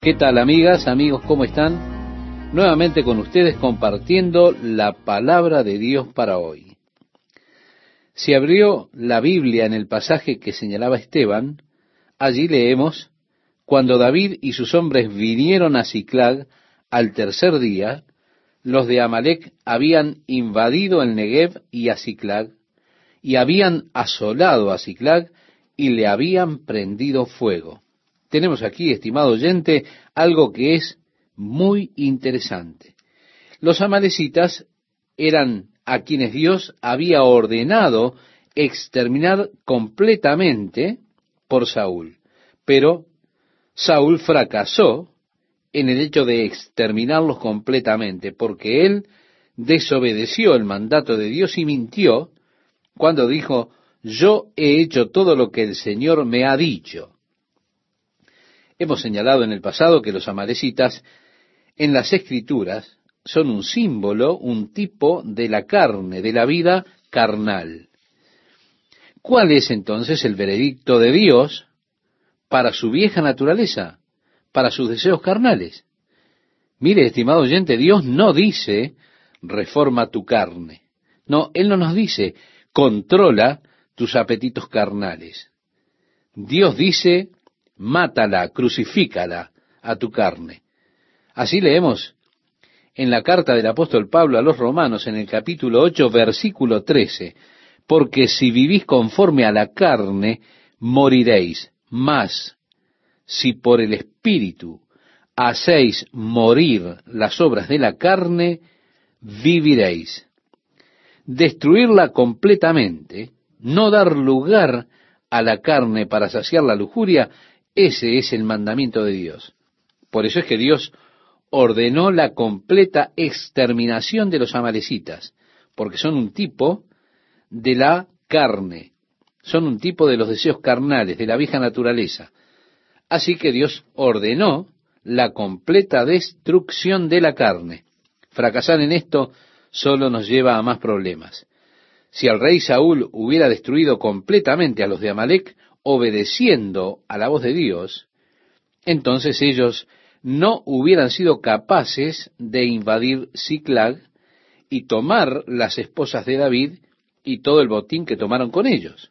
¿Qué tal, amigas, amigos? ¿Cómo están? Nuevamente con ustedes compartiendo la palabra de Dios para hoy. Si abrió la Biblia en el pasaje que señalaba Esteban, allí leemos: cuando David y sus hombres vinieron a Siclag al tercer día, los de Amalec habían invadido el Negev y a Siclag, y habían asolado a Siclag y le habían prendido fuego. Tenemos aquí, estimado oyente, algo que es muy interesante. Los amalecitas eran a quienes Dios había ordenado exterminar completamente por Saúl, pero Saúl fracasó en el hecho de exterminarlos completamente, porque él desobedeció el mandato de Dios y mintió cuando dijo: yo he hecho todo lo que el Señor me ha dicho. Hemos señalado en el pasado que los amalecitas en las Escrituras son un símbolo, un tipo de la carne, de la vida carnal. ¿Cuál es entonces el veredicto de Dios para su vieja naturaleza, para sus deseos carnales? Mire, estimado oyente, Dios no dice: reforma tu carne. No, Él no nos dice: controla tus apetitos carnales. Dios dice: mátala, crucifícala a tu carne. Así leemos en la carta del apóstol Pablo a los Romanos, en el capítulo 8, versículo 13: porque si vivís conforme a la carne, moriréis, mas si por el Espíritu hacéis morir las obras de la carne, viviréis. Destruirla completamente, no dar lugar a la carne para saciar la lujuria, ese es el mandamiento de Dios. Por eso es que Dios ordenó la completa exterminación de los amalecitas, porque son un tipo de la carne, son un tipo de los deseos carnales, de la vieja naturaleza. Así que Dios ordenó la completa destrucción de la carne. Fracasar en esto solo nos lleva a más problemas. Si el rey Saúl hubiera destruido completamente a los de Amalec, obedeciendo a la voz de Dios, entonces ellos no hubieran sido capaces de invadir Siclag y tomar las esposas de David y todo el botín que tomaron con ellos.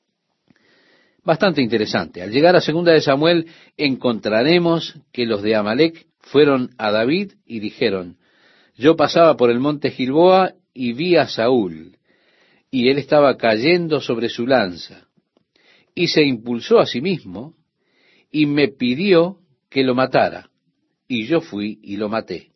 Bastante interesante. Al llegar a 2 de Samuel encontraremos que los de Amalec fueron a David y dijeron: yo pasaba por el monte Gilboa y vi a Saúl, y él estaba cayendo sobre su lanza, y se impulsó a sí mismo, y me pidió que lo matara, y yo fui y lo maté.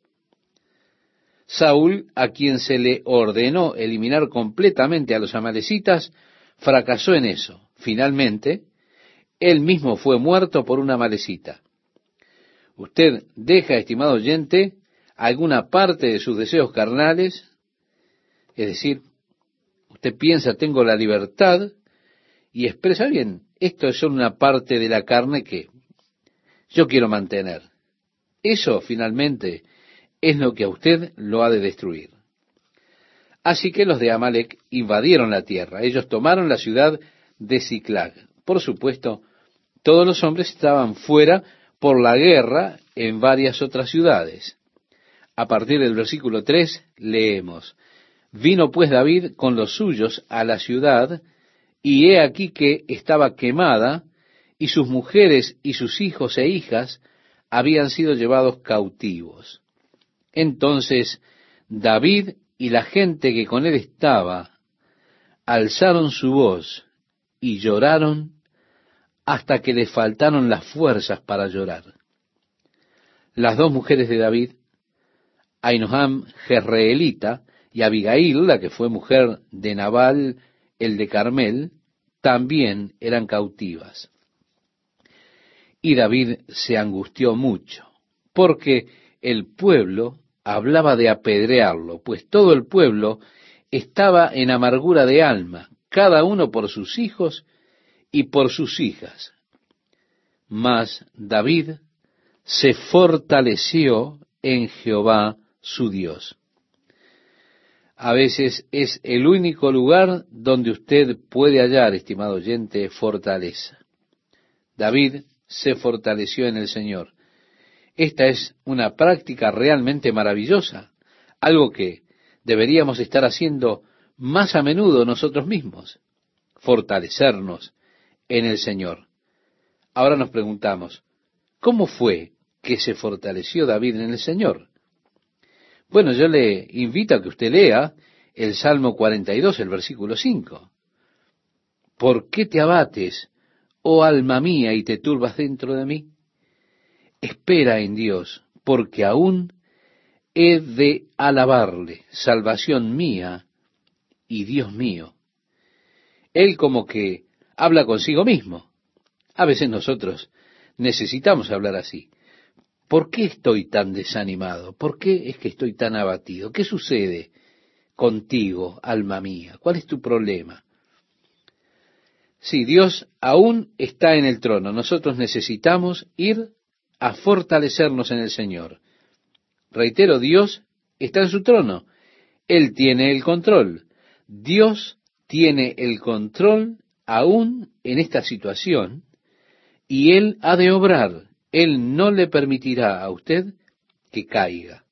Saúl, a quien se le ordenó eliminar completamente a los amalecitas, fracasó en eso. Finalmente, él mismo fue muerto por una amalecita. Usted deja, estimado oyente, alguna parte de sus deseos carnales, es decir, usted piensa: tengo la libertad, y expresa: bien, esto es solo una parte de la carne que yo quiero mantener. Eso finalmente es lo que a usted lo ha de destruir. Así que los de Amalec invadieron la tierra. Ellos tomaron la ciudad de Siclag. Por supuesto, todos los hombres estaban fuera por la guerra en varias otras ciudades. A partir del versículo 3 leemos: vino pues David con los suyos a la ciudad, y he aquí que estaba quemada, y sus mujeres y sus hijos e hijas habían sido llevados cautivos. Entonces David y la gente que con él estaba alzaron su voz y lloraron hasta que les faltaron las fuerzas para llorar. Las dos mujeres de David, Ainoam Jezreelita y Abigail, la que fue mujer de Nabal el de Carmel, también eran cautivas. Y David se angustió mucho, porque el pueblo hablaba de apedrearlo, pues todo el pueblo estaba en amargura de alma, cada uno por sus hijos y por sus hijas. Mas David se fortaleció en Jehová su Dios. A veces es el único lugar donde usted puede hallar, estimado oyente, fortaleza. David se fortaleció en el Señor. Esta es una práctica realmente maravillosa, algo que deberíamos estar haciendo más a menudo nosotros mismos, fortalecernos en el Señor. Ahora nos preguntamos, ¿cómo fue que se fortaleció David en el Señor? Bueno, yo le invito a que usted lea el Salmo 42, el versículo 5. ¿Por qué te abates, oh alma mía, y te turbas dentro de mí? Espera en Dios, porque aún he de alabarle, salvación mía y Dios mío. Él como que habla consigo mismo. A veces nosotros necesitamos hablar así. ¿Por qué estoy tan desanimado? ¿Por qué es que estoy tan abatido? ¿Qué sucede contigo, alma mía? ¿Cuál es tu problema? Sí, Dios aún está en el trono. Nosotros necesitamos ir a fortalecernos en el Señor. Reitero, Dios está en su trono. Él tiene el control. Dios tiene el control aún en esta situación y Él ha de obrar. Él no le permitirá a usted que caiga.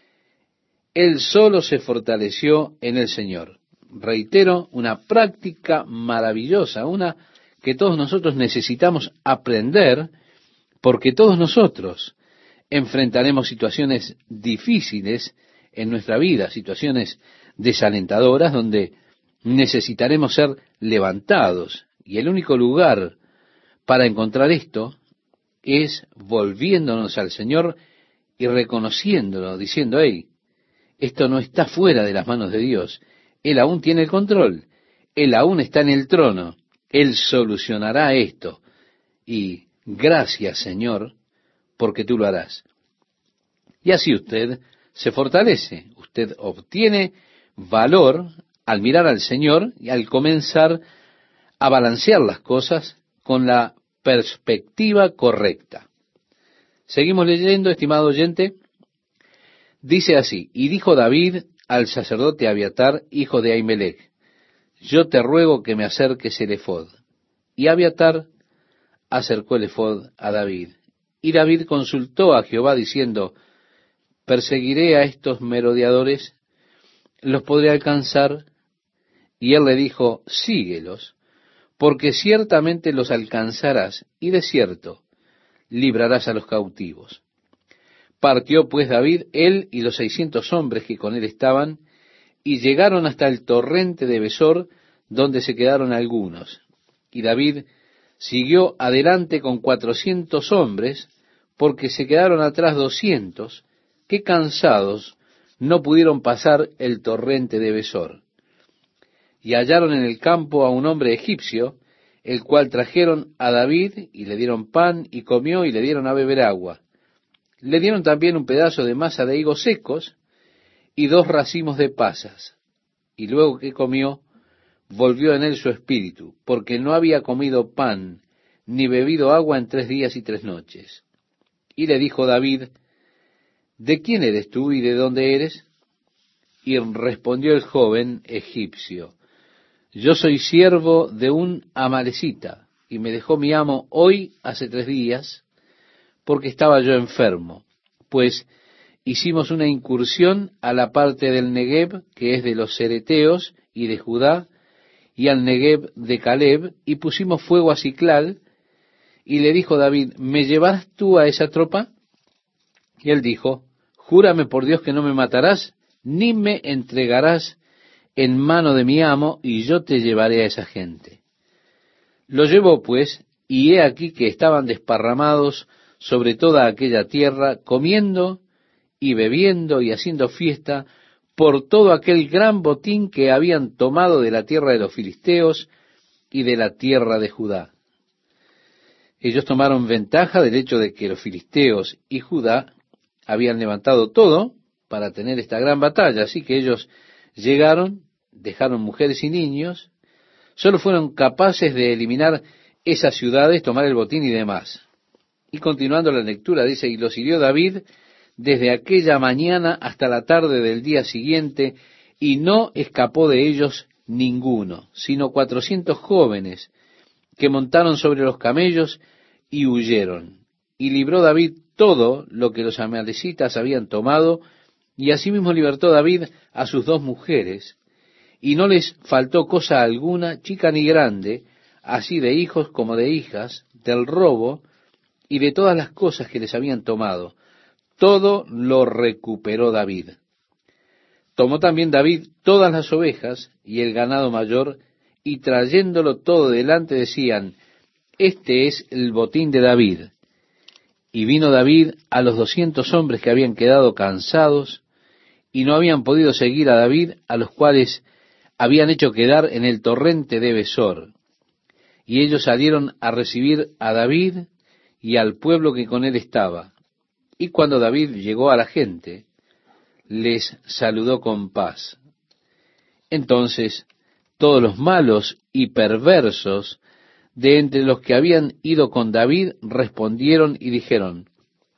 Él solo se fortaleció en el Señor. Reitero, una práctica maravillosa, una que todos nosotros necesitamos aprender, porque todos nosotros enfrentaremos situaciones difíciles en nuestra vida, situaciones desalentadoras donde necesitaremos ser levantados. Y el único lugar para encontrar esto es volviéndonos al Señor y reconociéndolo, diciendo, hey, esto no está fuera de las manos de Dios. Él aún tiene el control. Él aún está en el trono. Él solucionará esto. Y gracias, Señor, porque tú lo harás. Y así usted se fortalece. Usted obtiene valor al mirar al Señor y al comenzar a balancear las cosas con la perspectiva correcta. Seguimos leyendo, estimado oyente. Dice así, y dijo David al sacerdote Abiatar, hijo de Ahimelech, yo te ruego que me acerques el ephod. Y Abiatar acercó el ephod a David. Y David consultó a Jehová diciendo, ¿perseguiré a estos merodeadores? ¿Los podré alcanzar? Y él le dijo, síguelos, porque ciertamente los alcanzarás, y de cierto librarás a los cautivos. Partió pues David, él y los 600 hombres que con él estaban, y llegaron hasta el torrente de Besor, donde se quedaron algunos. Y David siguió adelante con 400 hombres, porque se quedaron atrás 200, que cansados no pudieron pasar el torrente de Besor. Y hallaron en el campo a un hombre egipcio, el cual trajeron a David, y le dieron pan, y comió, y le dieron a beber agua. Le dieron también un pedazo de masa de higos secos, y 2 racimos de pasas. Y luego que comió, volvió en él su espíritu, porque no había comido pan, ni bebido agua en 3 días y 3 noches. Y le dijo David, ¿de quién eres tú y de dónde eres? Y respondió el joven egipcio, yo soy siervo de un amalecita, y me dejó mi amo hoy hace 3 días, porque estaba yo enfermo, pues hicimos una incursión a la parte del Negev, que es de los cereteos y de Judá, y al Negev de Caleb, y pusimos fuego a Siclal, y le dijo David, ¿me llevarás tú a esa tropa? Y él dijo, júrame por Dios que no me matarás, ni me entregarás en mano de mi amo, y yo te llevaré a esa gente. Lo llevó pues, y he aquí que estaban desparramados sobre toda aquella tierra, comiendo y bebiendo y haciendo fiesta por todo aquel gran botín que habían tomado de la tierra de los filisteos y de la tierra de Judá. Ellos tomaron ventaja del hecho de que los filisteos y Judá habían levantado todo para tener esta gran batalla, así que ellos llegaron, dejaron mujeres y niños, solo fueron capaces de eliminar esas ciudades, tomar el botín y demás. Y continuando la lectura dice, y los hirió David desde aquella mañana hasta la tarde del día siguiente, y no escapó de ellos ninguno, sino 400 jóvenes que montaron sobre los camellos y huyeron. Y libró David todo lo que los amalecitas habían tomado, y asimismo libertó David a sus 2 mujeres, y no les faltó cosa alguna, chica ni grande, así de hijos como de hijas, del robo y de todas las cosas que les habían tomado. Todo lo recuperó David. Tomó también David todas las ovejas y el ganado mayor, y trayéndolo todo delante decían: Este es el botín de David. Y vino David a los 200 hombres que habían quedado cansados y no habían podido seguir a David, a los cuales habían hecho quedar en el torrente de Besor. Y ellos salieron a recibir a David y al pueblo que con él estaba. Y cuando David llegó a la gente, les saludó con paz. Entonces todos los malos y perversos de entre los que habían ido con David respondieron y dijeron: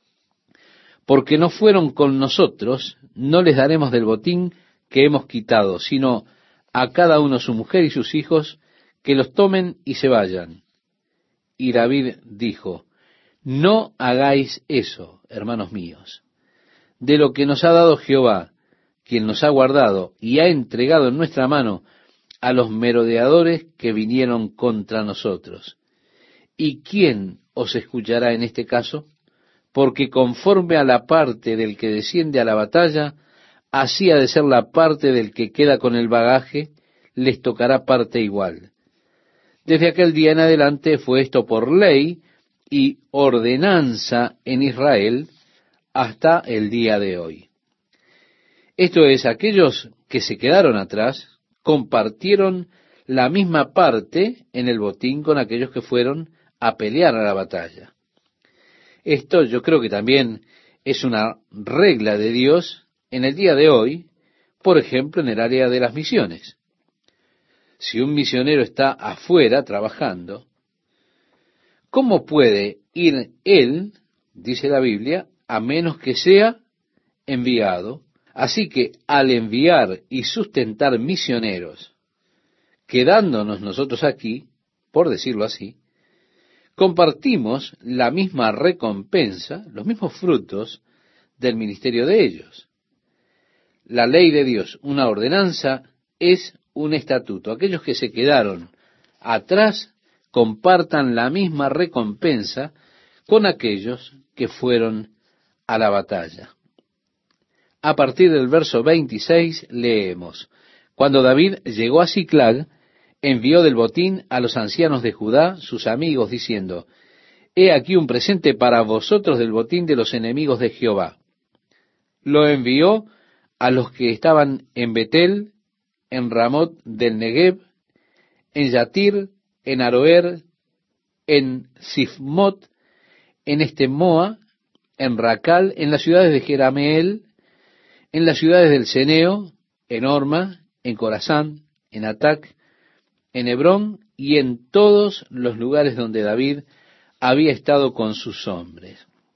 Porque no fueron con nosotros, no les daremos del botín que hemos quitado, sino a cada uno su mujer y sus hijos, que los tomen y se vayan. Y David dijo: No hagáis eso, hermanos míos. De lo que nos ha dado Jehová, quien nos ha guardado y ha entregado en nuestra mano a los merodeadores que vinieron contra nosotros. ¿Y quién os escuchará en este caso? Porque conforme a la parte del que desciende a la batalla, así ha de ser la parte del que queda con el bagaje, les tocará parte igual. Desde aquel día en adelante fue esto por ley y ordenanza en Israel hasta el día de hoy. Esto es, aquellos que se quedaron atrás compartieron la misma parte en el botín con aquellos que fueron a pelear a la batalla. Esto yo creo que también es una regla de Dios en el día de hoy, por ejemplo, en el área de las misiones. Si un misionero está afuera trabajando, ¿cómo puede ir él, dice la Biblia, a menos que sea enviado? Así que al enviar y sustentar misioneros, quedándonos nosotros aquí, por decirlo así, compartimos la misma recompensa, los mismos frutos del ministerio de ellos. La ley de Dios, una ordenanza, es un estatuto. Aquellos que se quedaron atrás compartan la misma recompensa con aquellos que fueron a la batalla. A partir del verso 26 leemos: Cuando David llegó a Siclag, envió del botín a los ancianos de Judá, sus amigos, diciendo: He aquí un presente para vosotros del botín de los enemigos de Jehová. Lo envió a los que estaban en Betel, en Ramot del Negev, en Yatir, en Aroer, en Sifmot, en Estemoa, en Racal, en las ciudades de Jerameel, en las ciudades del Ceneo, en Orma, en Corazán, en Atac, en Hebrón y en todos los lugares donde David había estado con sus hombres.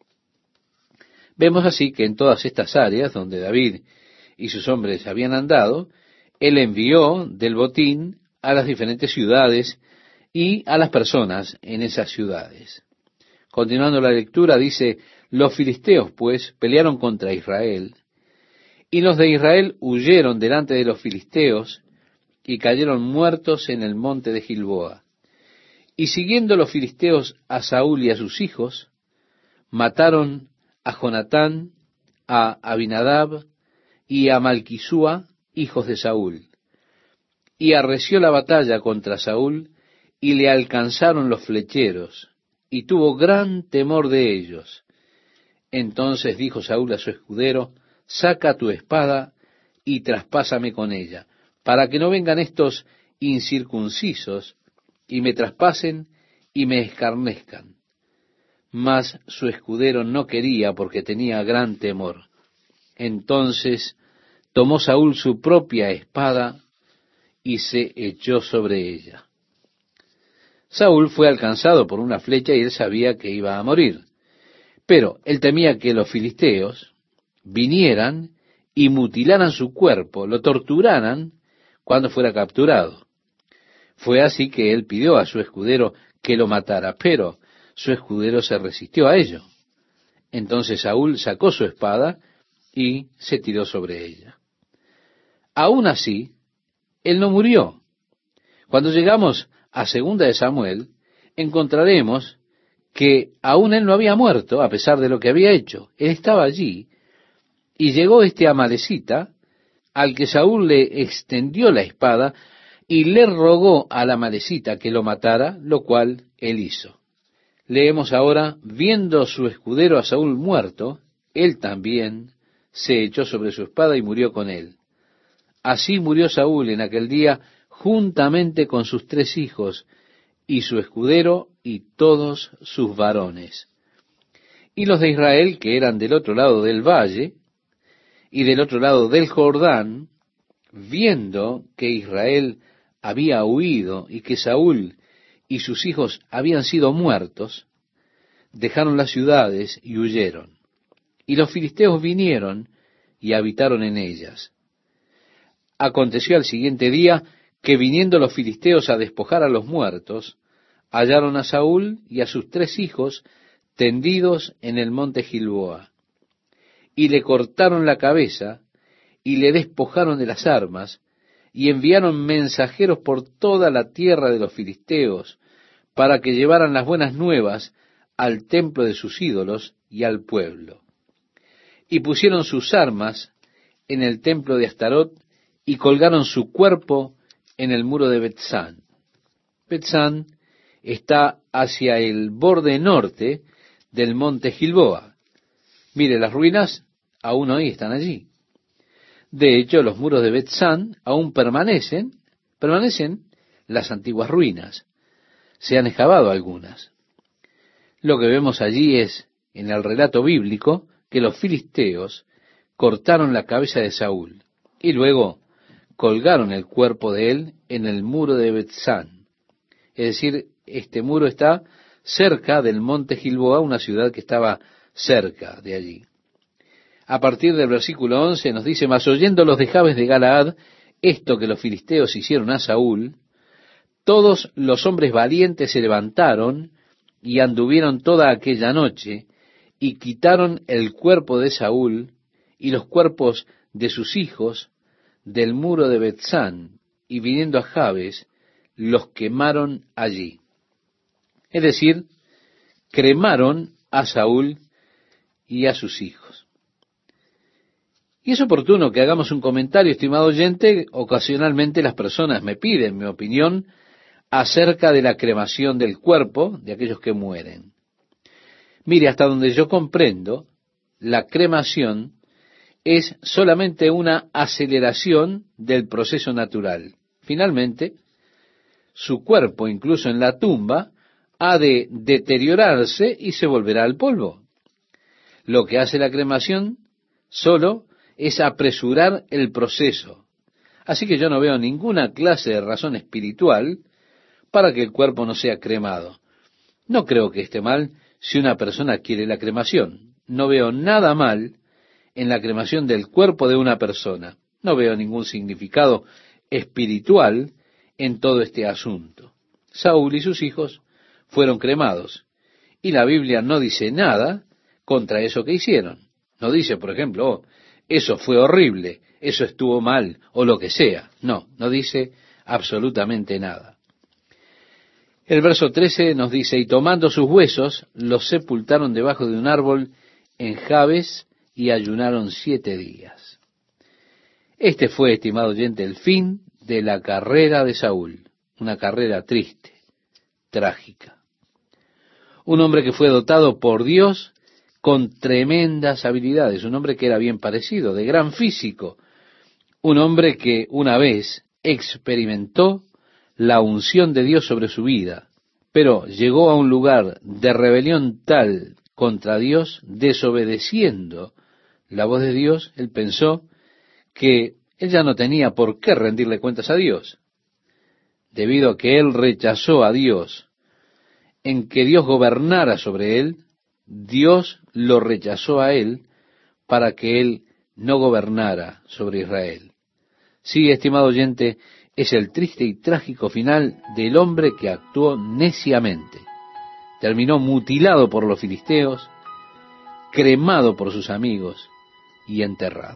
Vemos así que en todas estas áreas donde David y sus hombres habían andado, él envió del botín a las diferentes ciudades y a las personas en esas ciudades. Continuando la lectura, dice: Los filisteos, pues, pelearon contra Israel, y los de Israel huyeron delante de los filisteos, y cayeron muertos en el monte de Gilboa. Y siguiendo los filisteos a Saúl y a sus hijos, mataron a Jonatán, a Abinadab y a Malquisúa, hijos de Saúl. Y arreció la batalla contra Saúl, y le alcanzaron los flecheros, y tuvo gran temor de ellos. Entonces dijo Saúl a su escudero: Saca tu espada y traspásame con ella, para que no vengan estos incircuncisos y me traspasen y me escarnezcan. Mas su escudero no quería, porque tenía gran temor. Entonces tomó Saúl su propia espada y se echó sobre ella. Saúl fue alcanzado por una flecha y él sabía que iba a morir. Pero él temía que los filisteos vinieran y mutilaran su cuerpo, lo torturaran cuando fuera capturado. Fue así que él pidió a su escudero que lo matara, pero su escudero se resistió a ello. Entonces Saúl sacó su espada y se tiró sobre ella. Aún así, él no murió. Cuando llegamos a segunda de Samuel, encontraremos que aún él no había muerto, a pesar de lo que había hecho. Él estaba allí, y llegó este amalecita, al que Saúl le extendió la espada, y le rogó al amalecita que lo matara, lo cual él hizo. Leemos ahora, viendo su escudero a Saúl muerto, él también se echó sobre su espada y murió con él. Así murió Saúl en aquel día, juntamente con sus 3 hijos, y su escudero, y todos sus varones. Y los de Israel, que eran del otro lado del valle, y del otro lado del Jordán, viendo que Israel había huido, y que Saúl y sus hijos habían sido muertos, dejaron las ciudades y huyeron. Y los filisteos vinieron y habitaron en ellas. Aconteció al siguiente día que viniendo los filisteos a despojar a los muertos, hallaron a Saúl y a sus 3 hijos tendidos en el monte Gilboa. Y le cortaron la cabeza y le despojaron de las armas, y enviaron mensajeros por toda la tierra de los filisteos, para que llevaran las buenas nuevas al templo de sus ídolos y al pueblo. Y pusieron sus armas en el templo de Astarot, y colgaron su cuerpo en el muro de Bet-San. Bet-San está hacia el borde norte del monte Gilboa. Mire, las ruinas aún hoy están allí. De hecho, los muros de Bet-San aún permanecen las antiguas ruinas. Se han excavado algunas. Lo que vemos allí es, en el relato bíblico, que los filisteos cortaron la cabeza de Saúl y luego colgaron el cuerpo de él en el muro de Bet-San. Es decir, este muro está cerca del monte Gilboa, una ciudad que estaba cerca de allí. A partir del versículo 11 nos dice, mas oyendo los de Jabes de Galaad esto que los filisteos hicieron a Saúl, todos los hombres valientes se levantaron y anduvieron toda aquella noche y quitaron el cuerpo de Saúl y los cuerpos de sus hijos del muro de Bet-San, y viniendo a Jabes los quemaron allí. Es decir, cremaron a Saúl y a sus hijos. Y es oportuno que hagamos un comentario, estimado oyente. Ocasionalmente las personas me piden mi opinión acerca de la cremación del cuerpo de aquellos que mueren. Mire, hasta donde yo comprendo, la cremación es solamente una aceleración del proceso natural. Finalmente, su cuerpo, incluso en la tumba, ha de deteriorarse y se volverá al polvo. Lo que hace la cremación solo es apresurar el proceso. Así que yo no veo ninguna clase de razón espiritual para que el cuerpo no sea cremado. No creo que esté mal si una persona quiere la cremación. No veo nada mal en la cremación del cuerpo de una persona. No veo ningún significado espiritual en todo este asunto. Saúl y sus hijos fueron cremados, y la Biblia no dice nada contra eso que hicieron. No dice, por ejemplo, eso fue horrible, eso estuvo mal, o lo que sea. No, no dice absolutamente nada. El verso 13 nos dice, y tomando sus huesos, los sepultaron debajo de un árbol en Jabes, y ayunaron 7 días. Este fue, estimado oyente, el fin de la carrera de Saúl. Una carrera triste, trágica. Un hombre que fue dotado por Dios con tremendas habilidades, un hombre que era bien parecido, de gran físico, un hombre que una vez experimentó la unción de Dios sobre su vida, pero llegó a un lugar de rebelión tal contra Dios, desobedeciendo la voz de Dios. Él pensó que él ya no tenía por qué rendirle cuentas a Dios, debido a que él rechazó a Dios, en que Dios gobernara sobre él. Dios lo rechazó a él para que él no gobernara sobre Israel. Sí, estimado oyente, es el triste y trágico final del hombre que actuó neciamente. Terminó mutilado por los filisteos, cremado por sus amigos y enterrado.